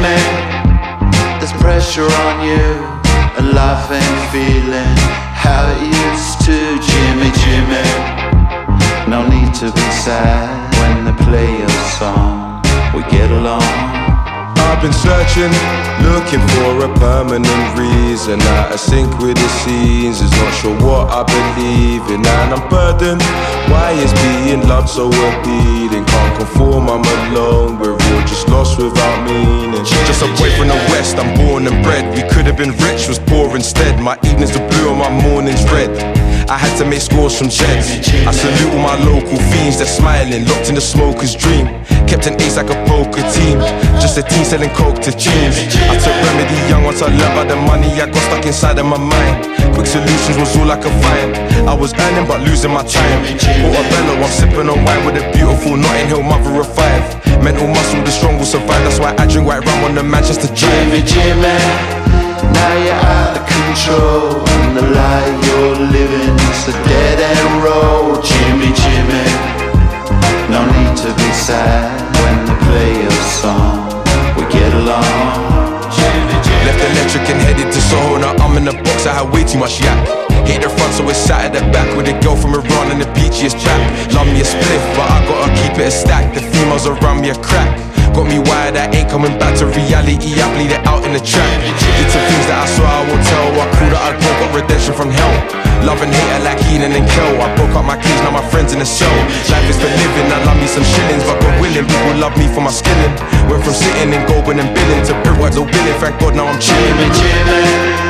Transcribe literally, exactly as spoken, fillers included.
Jimmy, there's pressure on you, and life ain't feeling how it used to. Jimmy, Jimmy, no need to be sad when they play your song. We get along. I've been searching, looking for a permanent reason. Out of sync with the scenes, is not sure what I believe in. And I'm burdened, why is being loved so appealing? Can't conform, I'm alone, we're all just lost without meaning. Just a boy from the west, I'm born and bred. We could have been rich, was poor instead. My evenings are blue and my mornings red. I had to make scores from jets. I salute all my local fiends, they're smiling, locked in the smoker's dream. Kept an ace like a poker team, just a team selling coke to teens. I took remedy young once I learned about the money I got stuck inside of my mind. Quick solutions was all I could find. I was earning but losing my time. Portobello, I'm sipping on wine with a beautiful Notting Hill mother of five. Mental muscle, the strong will survive. That's why I drink white rum on the Manchester Drive. Jimmy, Jimmy, now you're out of control, and the lie you're living is a dead end road. Jimmy, Jimmy, no need to be sad when they play your song. We get along. Jimmy, Jimmy. Left electric and headed to Soho. Now I'm in the box, I had way too much yak. Hit the front so it's sat at the back with a girl from Iran and the beachiest chap. Love me a spliff, but I gotta keep it a stack. The females around me a crack. Got me wired, I ain't coming back to reality. I bleed it out in the track. Did some things that I swear I won't tell. I cool that I broke, got redemption from hell. Love and hate like Heenan and Kel. I broke up my cage, now my friends in the cell. Life is for living, I love me some shillings, but God willing, people love me for my skilling. Went from sitting in Goldwyn and billing to brickwork, no billing. Thank God now I'm chilling. Jimmy, Jimmy,